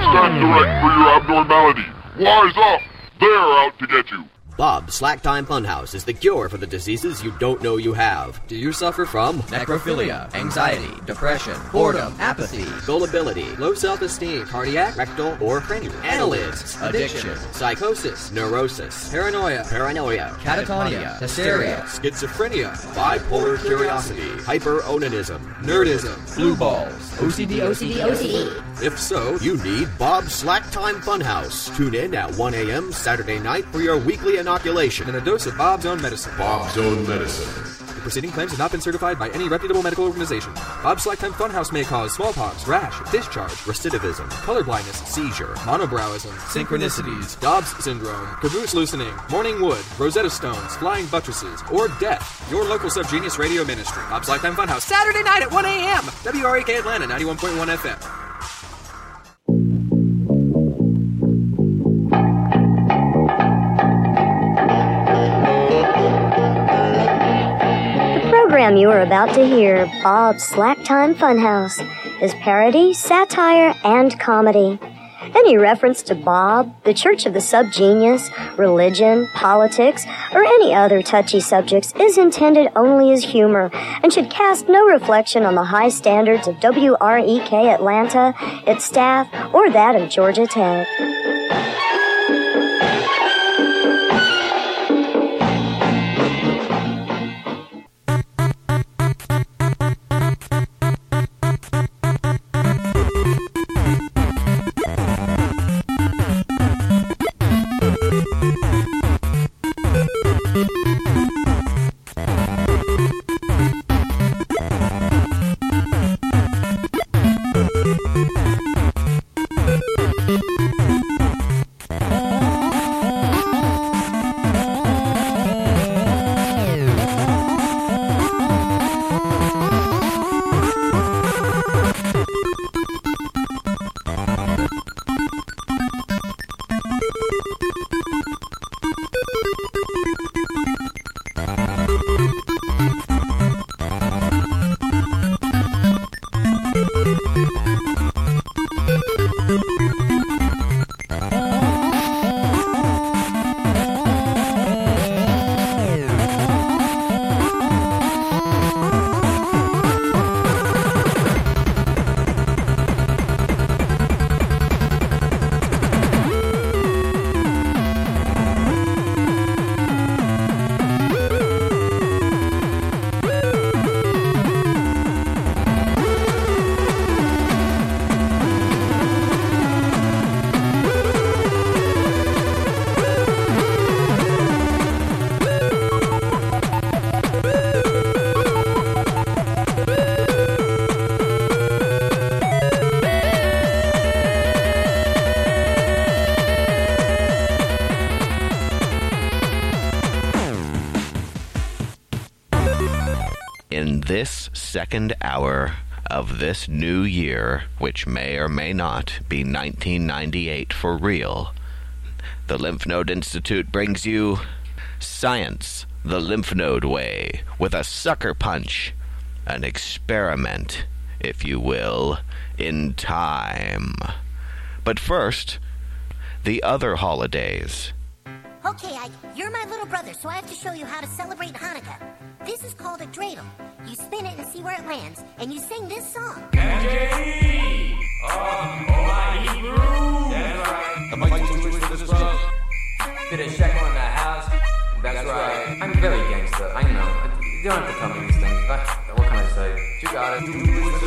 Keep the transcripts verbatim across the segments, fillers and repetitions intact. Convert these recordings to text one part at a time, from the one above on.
time to correct for your abnormality. Wise up! They're out to get you. Bob's Slacktime Funhouse is the cure for the diseases you don't know you have. Do you suffer from necrophilia, anxiety, depression, boredom, apathy, gullibility, low self-esteem, cardiac, rectal, or cranial, annelids, addiction, psychosis, neurosis, paranoia, paranoia, catatonia, hysteria, schizophrenia, bipolar curiosity, hyper-onanism, nerdism, blue balls, O C D, O C D, O C D. If so, you need Bob's Slacktime Funhouse. Tune in at one a.m. Saturday night for your weekly inoculation and a dose of Bob's Own Medicine. Bob's Own Medicine. The preceding claims have not been certified by any reputable medical organization. Bob's Slacktime Funhouse may cause smallpox, rash, discharge, recidivism, colorblindness, seizure, monobrowism, synchronicities, Dobbs syndrome, caboose loosening, morning wood, Rosetta Stones, flying buttresses, or death. Your local Subgenius radio ministry. Bob's Slacktime Funhouse, Saturday night at one a.m. W R A K Atlanta, ninety-one point one F M. The program you are about to hear, Bob's Slacktime Funhouse, is parody, satire, and comedy. Any reference to Bob, the Church of the Subgenius, religion, politics, or any other touchy subjects is intended only as humor and should cast no reflection on the high standards of W R E K Atlanta, its staff, or that of Georgia Tech. In this second hour of this new year, which may or may not be nineteen ninety-eight for real, the Lymph Node Institute brings you Science the Lymph Node Way with a sucker punch, an experiment, if you will, in time. But first, the other holidays. Okay, Ike, you're my little brother, so I have to show you how to celebrate Hanukkah. This is called a dreidel. You spin it and see where it lands, and you sing this song. M J E! Oh, oh my Hebrew! That's right. I'm like to twist this love. Did a check on the house? That's right. I'm very gangster, I know. You don't have to tell me these things, but what can I say? You got it.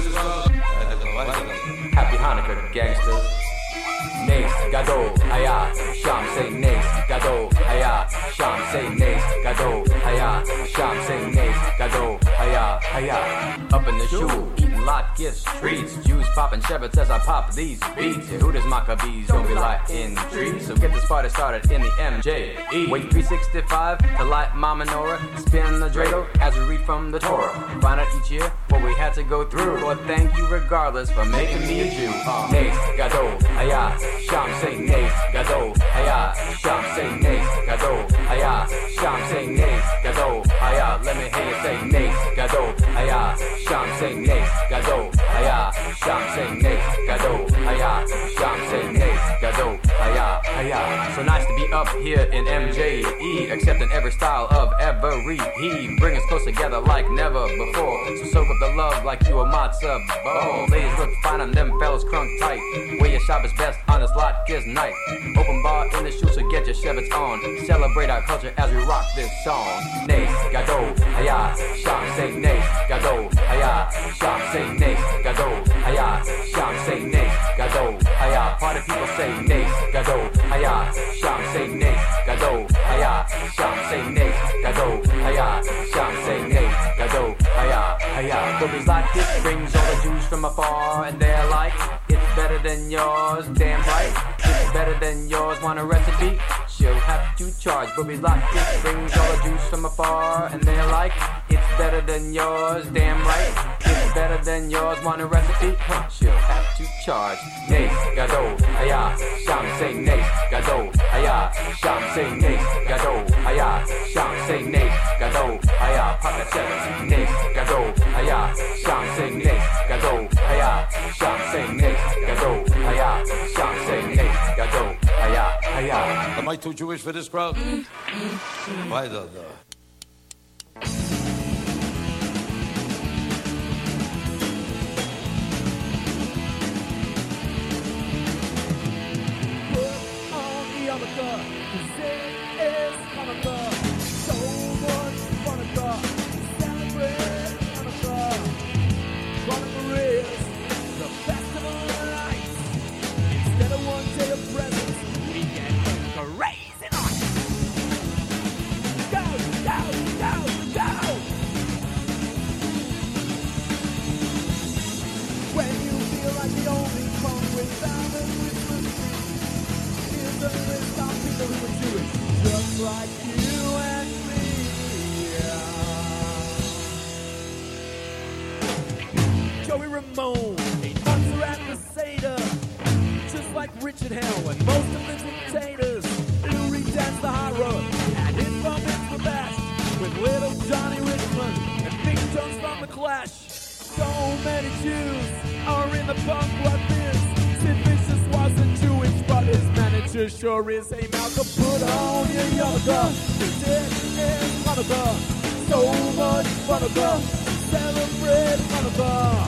Happy Hanukkah, gangsters. Nes Gadol Haya Sham say Nes Gadol Haya Sham say Nes Gadol Haya Sham say Nes Gadol Haya Haya. Up in the shul, eating lot gifts, treats, Jews popping sherbets as I pop these beats. Yehuda's Maccabees don't be lighting trees, so get this party started in the M J E. Wait three sixty-five to light my menorah, spin the dreidel as we read from the Torah. Find out each year what we had to go through. Lord, thank you regardless for making me a Jew. Uh, Nes Gadol Haya Sham say Nes Gadol Haya Sham say Nes Gadol Haya Sham say Nes Gadol Haya. Let me hear you say Nes Gadol Haya Sham say Nes Gadol Haya Sham say Nes Gadol Haya Sham say Nes hiya. So nice to be up here in M J E, accepting every style of every he. Bring us close together like never before. So soak up the love like you a matzo ball. Ladies look fine and them fellas crunk tight. Where your shop is best on this lot this night. Open bar in the shoe, so get your shevets on. Celebrate our culture as we rock this song. Nace, gado, hiya. Sham say nace, gado, hiya. Sham say nace, gado, hiya. Sham say nace, gado, hiya. Party people say nace, gado, hiya. Sham say nace, gado, hiya. Sham say nace, gado, hiya. Sham say nace, gado, hiya, hiya. Boobies like this brings all the Jews from afar, and they're like, it's better than yours, damn right. It's better than yours, want a recipe? She'll have to charge. Boobies like this brings all the Jews from afar, and they're like, it's better than yours, damn right. It's better than yours, want a recipe? Huh, she'll have to charge. Nace, gado, hiya. Sham say nace, gado, hiya. Sham say nace, gado, hiya. Sham say nace, gado, hiya. Pop that seven. Nace, gado, hiya. Sham say nace, gado, hiya. Sham say nace, gado, hiya. Sham say nace, gado, hiya, hiya. Am I too Jewish for this crowd? Why the... the... Like you and me, yeah. Joey Ramone, a monster at the Seder, just like Richard Hell and most of the dictators. Lou Reed danced the high road, and his bump is the best, with little Johnny Richmond and Big Jones from the Clash. So many Jews are in the punk like this. Sid Vicious wasn't Jewish, but his manager sure is. Hey, Malcolm, put on your yarmulke. This is Hanukkah. So much Hanukkah. Celebrate Hanukkah.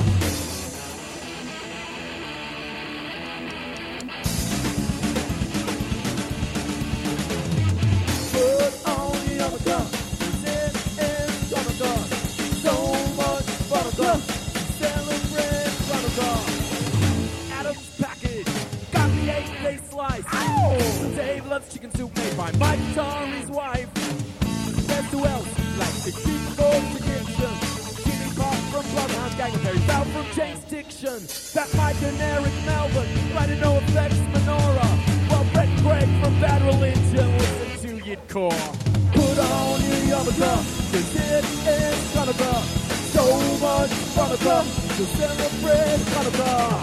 Put on your yarmulke. This is Hanukkah. So much Hanukkah. Celebrate Hanukkah. Adam's package. Got the eight-day slice. Ow! Dave loves chicken soup made by Mike Tari's wife. There's who else? Like the Chief Gold Addiction. Jimmy Pop from Bloodhound Gang and Barry Bell from James Diction. That Mike and Eric Melvin. Writing No Effects Menorah. While Brett Craig from Bad Religion listen to Yidcore. Put on your yarmulke. Cause it is Hanukkah. So much Hanukkah. To celebrate Hanukkah.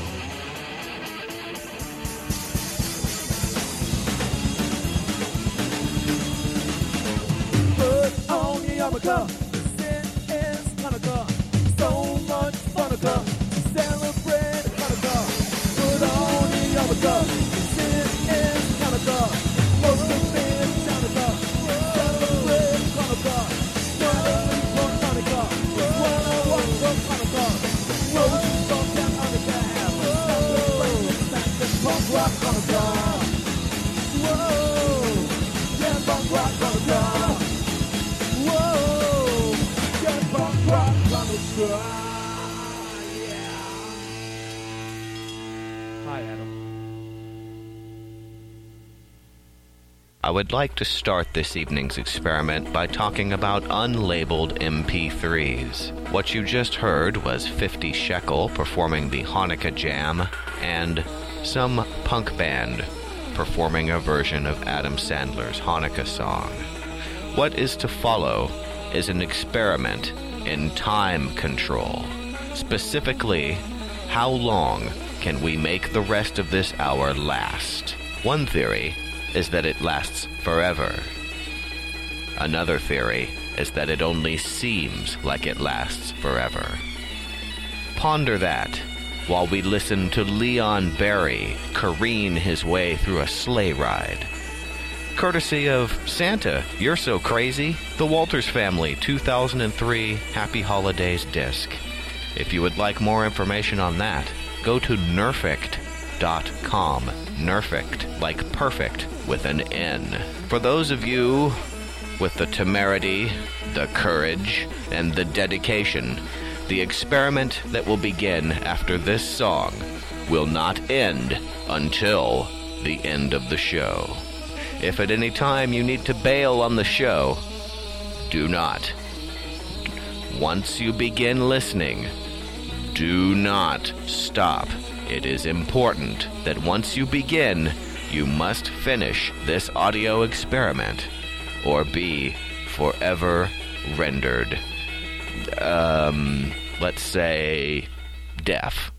On your yarmulke, this is Hanukkah. So much Hanukkah, celebrate Hanukkah. Put on your yarmulke, this is Hanukkah. Most of it is Hanukkah, celebrate Hanukkah. Smiling for Hanukkah, one oh one from Hanukkah. Roses from down Hanukkah, have a celebration, that's the punk rock Hanukkah. Whoa, yeah, punk rock Hanukkah. Whoa, get punk rock Hanukkah, yeah. Hi, Adam. I would like to start this evening's experiment by talking about unlabeled M P threes. What you just heard was fifty Shekel performing the Hanukkah Jam, and some punk band performing a version of Adam Sandler's Hanukkah song. What is to follow is an experiment in time control. Specifically, how long can we make the rest of this hour last? One theory is that it lasts forever. Another theory is that it only seems like it lasts forever. Ponder that, while we listen to Leon Barry careen his way through a sleigh ride. Courtesy of Santa, You're So Crazy, the Walters Family two thousand three Happy Holidays disc. If you would like more information on that, go to nerfict dot com. Nerfict, like perfect, with an N. For those of you with the temerity, the courage, and the dedication, the experiment that will begin after this song will not end until the end of the show. If at any time you need to bail on the show, do not. Once you begin listening, do not stop. It is important that once you begin, you must finish this audio experiment or be forever rendered, um, let's say, deaf.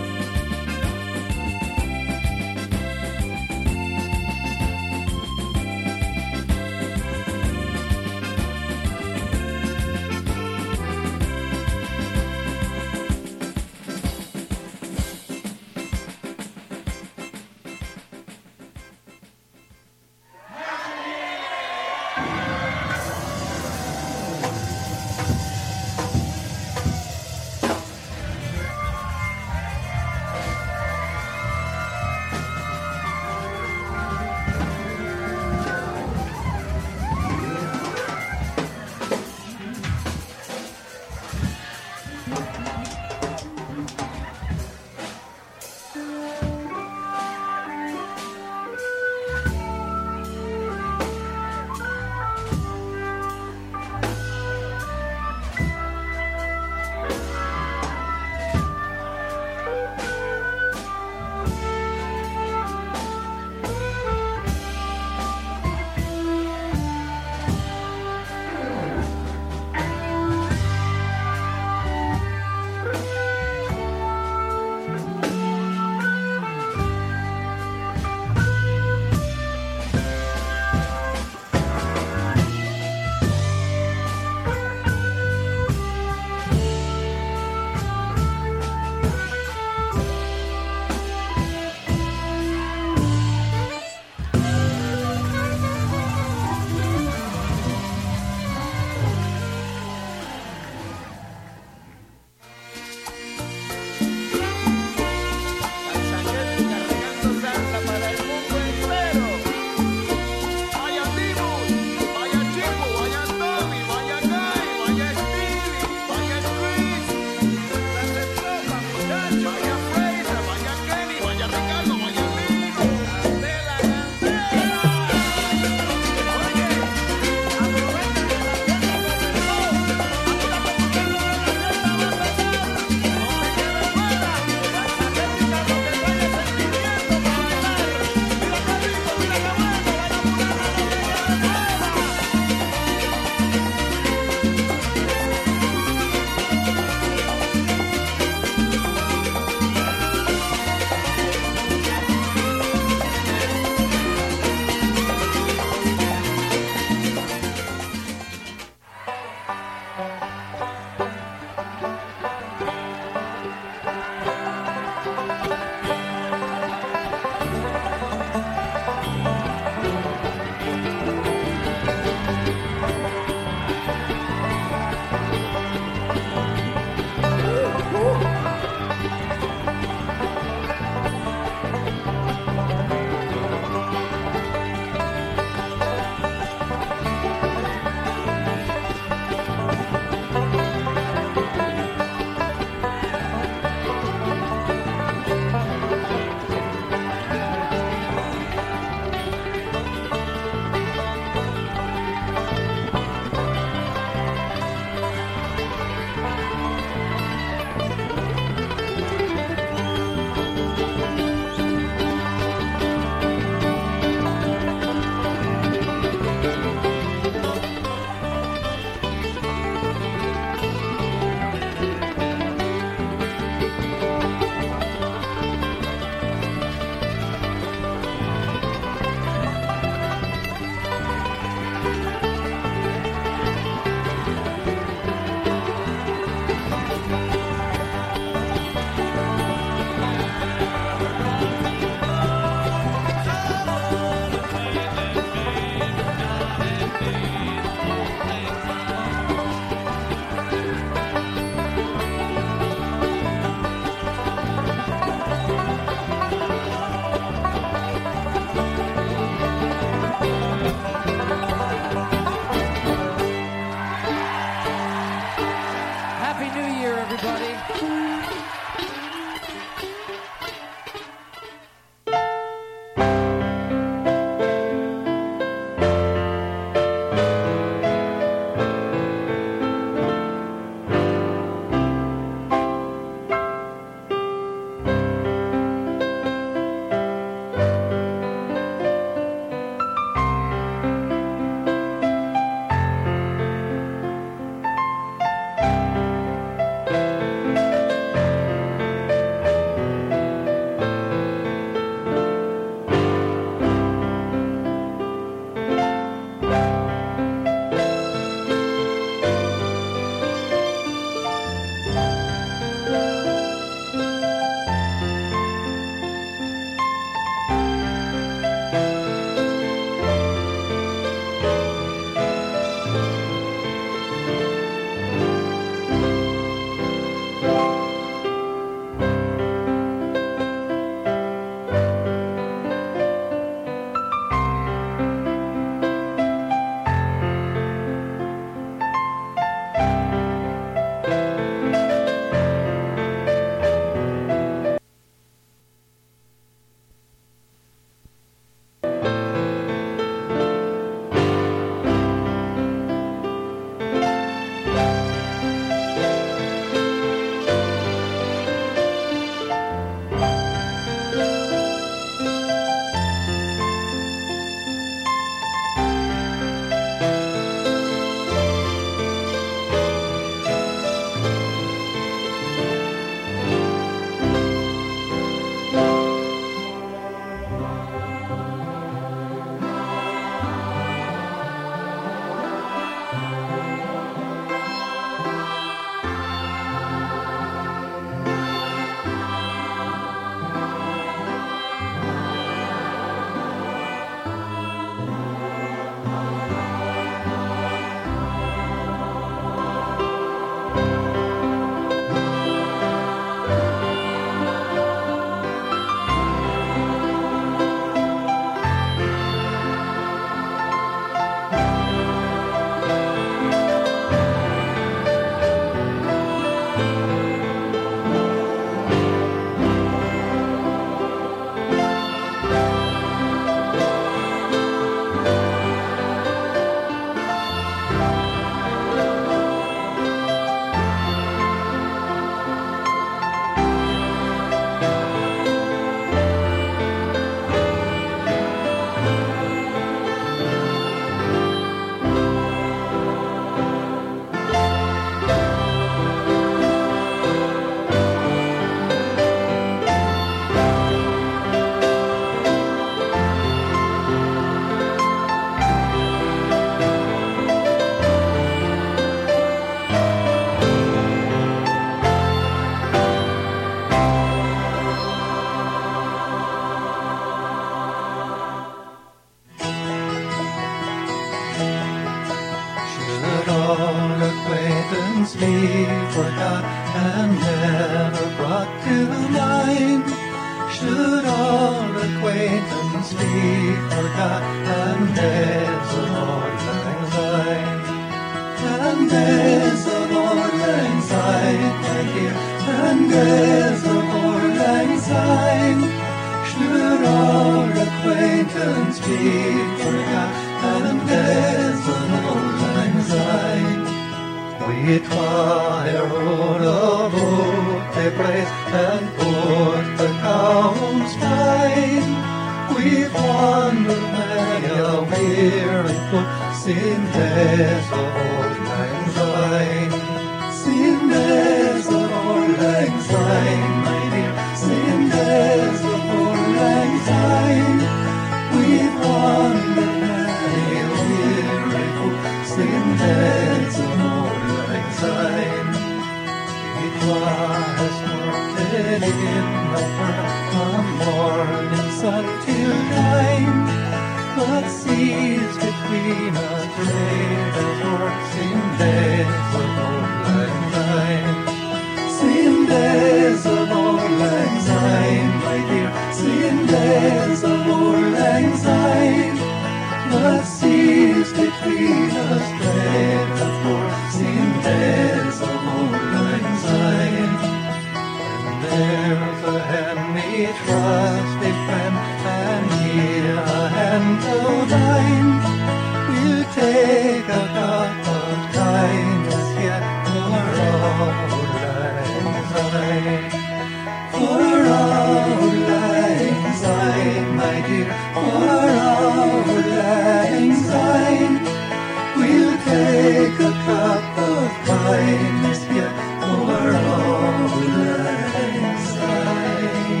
acquaintance be forgot, and days of old lang syne. And days of old lang syne, my dear, and days of old lang syne. Should our acquaintance be forgot, and days of old lang syne. We twa a road of oak they place, and put the cows fine. We've wandered many a weary foot, seen days of old lang syne. Seen days of old lang syne, my dear, seen days of old lang syne. We've wandered many a weary foot, seen days of old lang syne. It was morted in the fur from morning sun till nine, but seas between us trade and ports in days of old lang syne. Seen days of old lang syne, my dear, seen days of old lang syne, but seas between us trade and ports in days of old lang syne. And there's a hand me trusty friend, and here a hand of thine. We'll take a cup of kindness yet for old lang syne. For old lang syne, my dear, for old lang syne. We'll take a cup of kindness yet for old lang syne.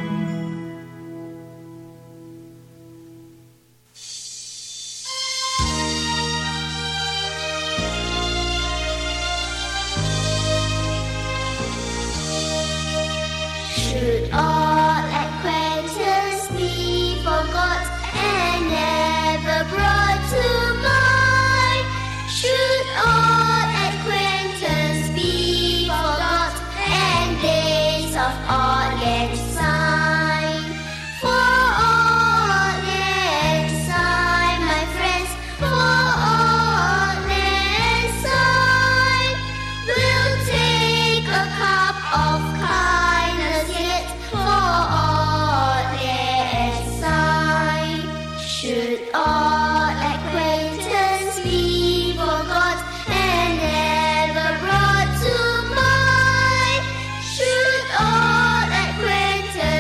Should all acquaintance be forgot and never brought to mind? Should all acquaintance be forgot and days of odd lang syne? For old lang syne, my friends, for old lang syne, we'll take a cup of kindness yet for old lang syne. Should all acquaintance be forgot and never brought to mind? Should all acquaintance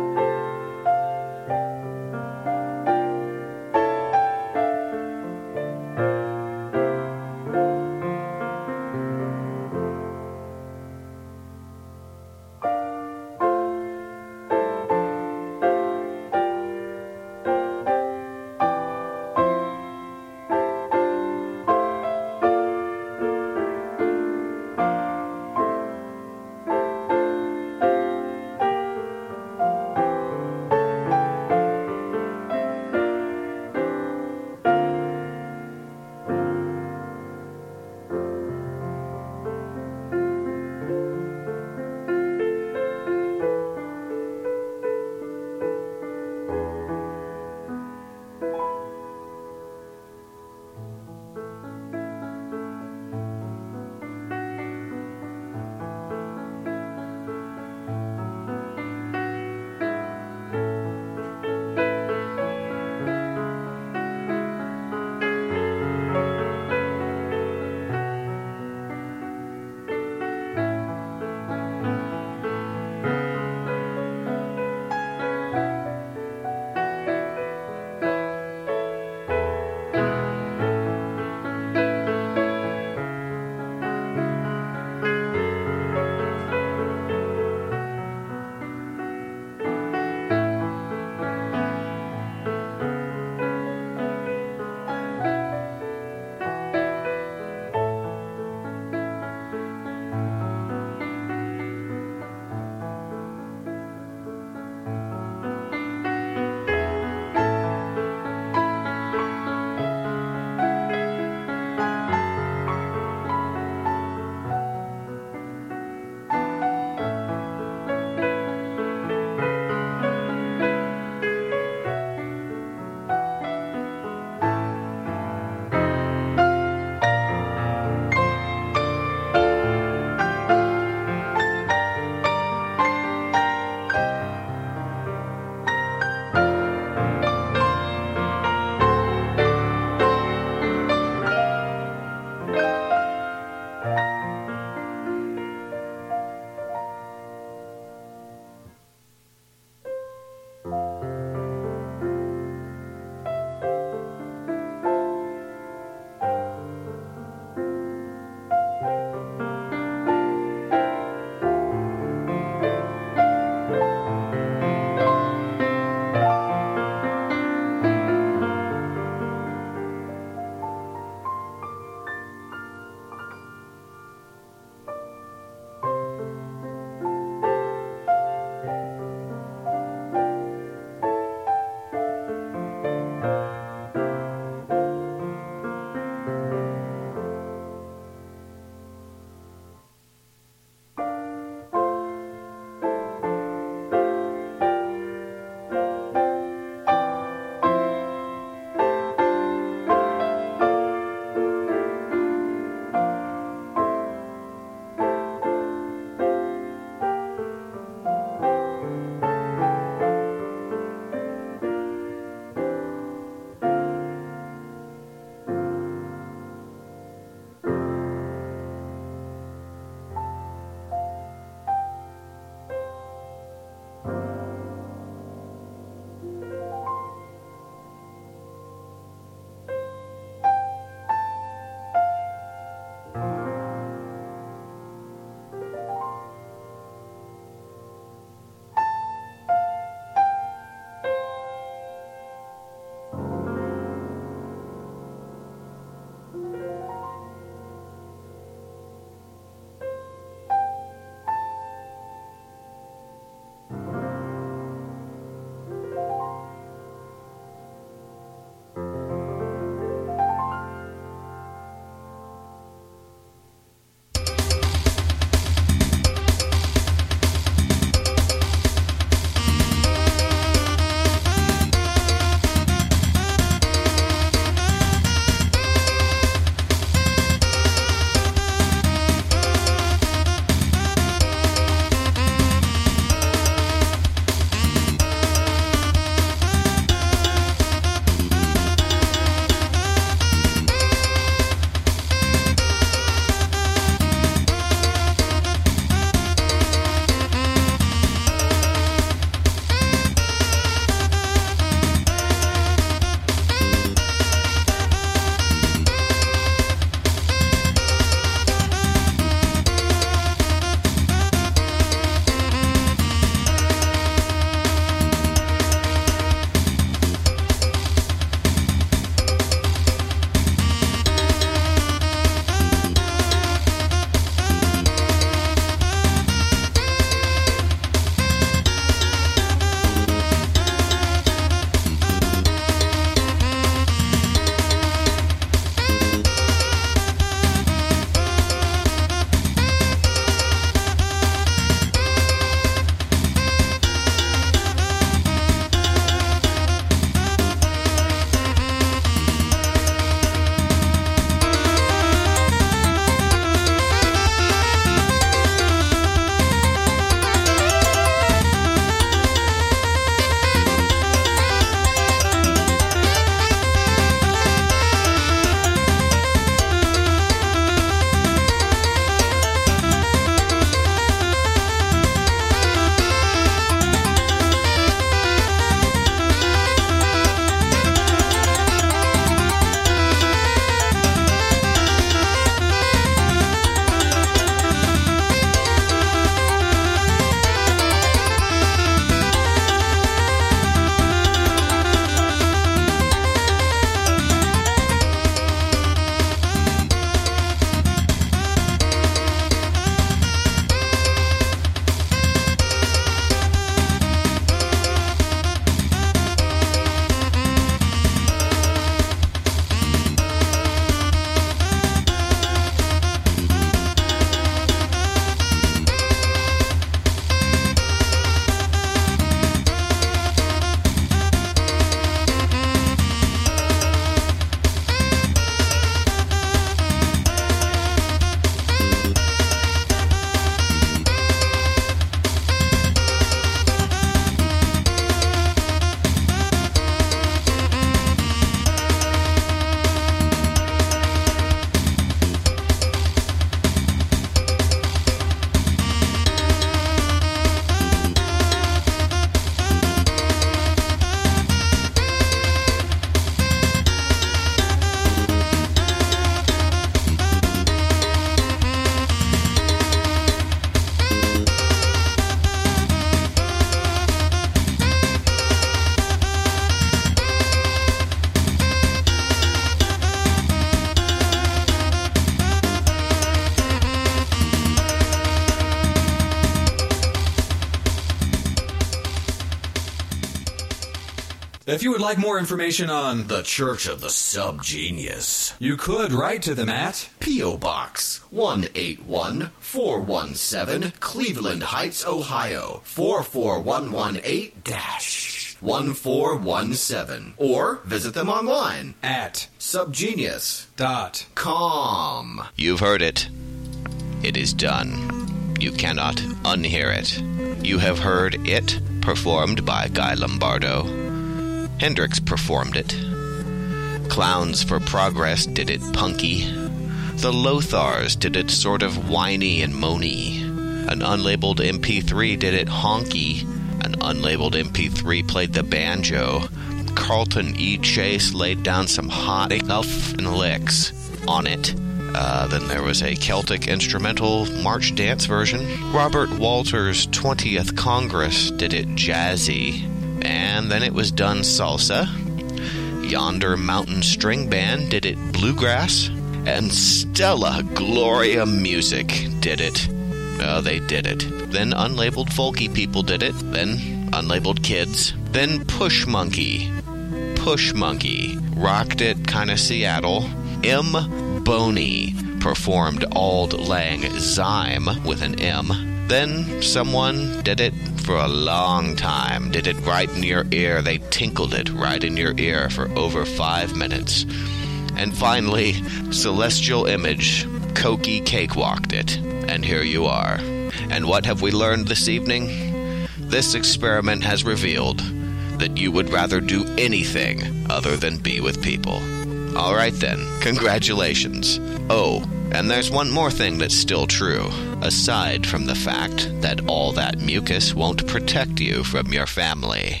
If you would like more information on The Church of the Subgenius, you could write to them at P O. Box one eight one four one seven, Cleveland Heights, Ohio four four one one eight one four one seven, or visit them online at subgenius dot com. You've heard it. It is done. You cannot unhear it. You have heard it performed by Guy Lombardo. Hendrix performed it. Clowns for Progress did it punky. The Lothars did it sort of whiny and moany. An unlabeled M P three did it honky. An unlabeled M P three played the banjo. Carlton E. Chase laid down some hot huff and licks on it. Uh, then there was a Celtic instrumental march dance version. Robert Walters' twentieth Congress did it jazzy. And then it was done salsa. Yonder Mountain String Band did it bluegrass. And Stella Gloria Music did it. Oh, they did it. Then unlabeled folky people did it. Then unlabeled kids. Then Push Monkey. Push Monkey rocked it kinda Seattle. M. Boney performed Auld Lang Syne with an M. Then someone did it for a long time. Did it right in your ear. They tinkled it right in your ear for over five minutes. And finally, Celestial Image, Cokie cakewalked it. And here you are. And what have we learned this evening? This experiment has revealed that you would rather do anything other than be with people. All right then, congratulations. Oh, and there's one more thing that's still true, aside from the fact that all that mucus won't protect you from your family.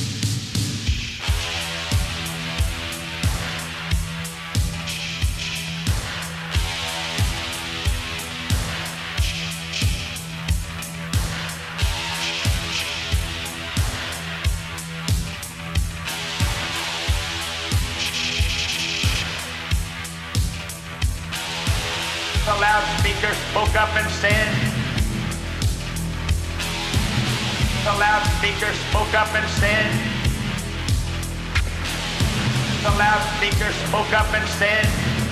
The loudspeaker spoke up and said, the loudspeaker spoke up and said, the loudspeaker spoke up and said,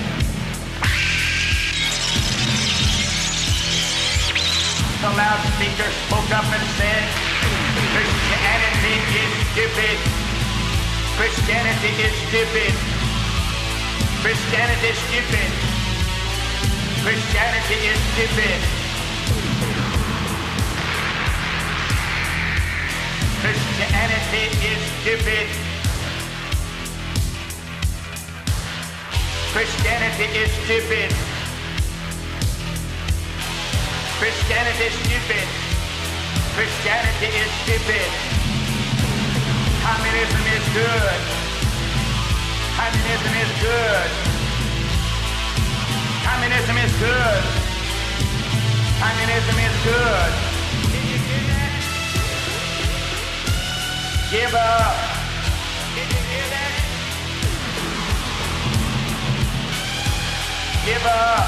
the loudspeaker spoke up and said, Christianity is stupid. Christianity is stupid. Christianity is stupid. Christianity is stupid. Christianity is stupid. Christianity is stupid. Christianity is stupid. Christianity is stupid. Communism is good. Communism is good. Communism is good. Communism is good. Did you hear that? Give up. Did you hear that? Give up.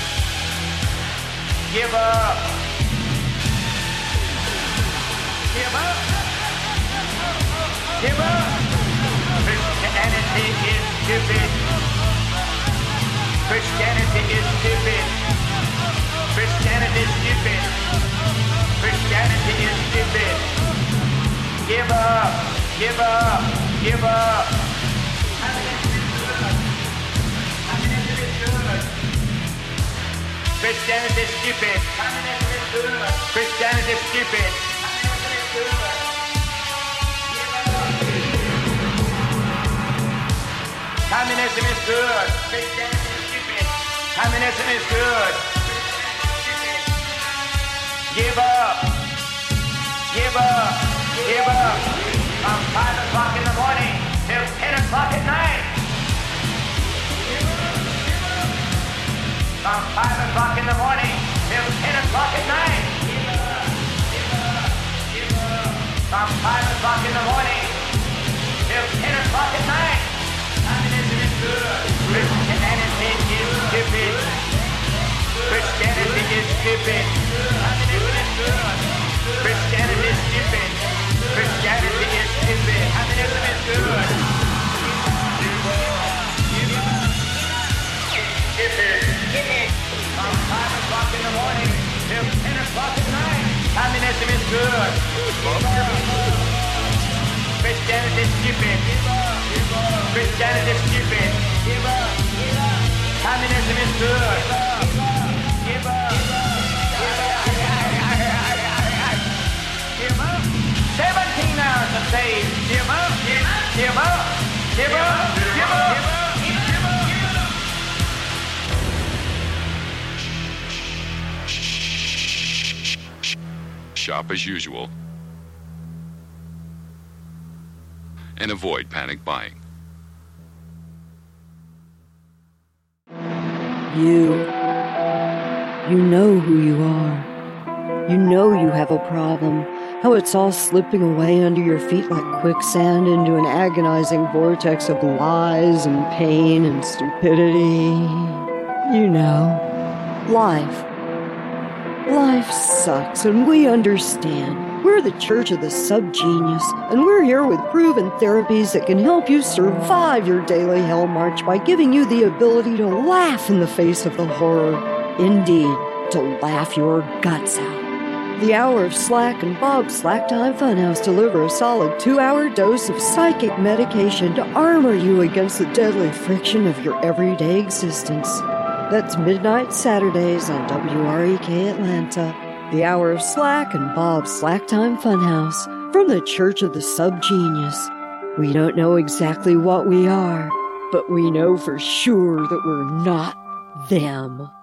Give up. Give up. Give up. Christianity is stupid. Christianity is stupid. Christianity is stupid. Christianity is stupid. Give up. Give up. Give up. Christianity is stupid. Christianity is stupid. Communism is good. Christianity is stupid. Communism is good. Give up. Give up. Give up. From five o'clock in the morning till ten o'clock at night. From five o'clock in the morning till ten o'clock at night. From five o'clock in the morning till ten o'clock at night. Communism is good. Christianity is stupid. Christianity is stupid. Communism is good. Christianity is stupid. Christianity is stupid. Communism is good. Pocket night. Communism is good. Christianity is stupid. Christianity is stupid. Communism is good. Give up. Give up. Seventeen hours of days. Give up. Give up. Give up. Give up. Give up. Shop as usual. And avoid panic buying. You. You know who you are. You know you have a problem. How it's all slipping away under your feet like quicksand into an agonizing vortex of lies and pain and stupidity. You know. Life. Life sucks, and we understand. We're the Church of the Subgenius, and we're here with proven therapies that can help you survive your daily hell march by giving you the ability to laugh in the face of the horror. Indeed, to laugh your guts out. The Hour of Slack and Bob's Slacktime Funhouse deliver a solid two-hour dose of psychic medication to armor you against the deadly friction of your everyday existence. That's midnight Saturdays on W R E K Atlanta. The Hour of Slack and Bob's Slacktime Funhouse from the Church of the Subgenius. We don't know exactly what we are, but we know for sure that we're not them.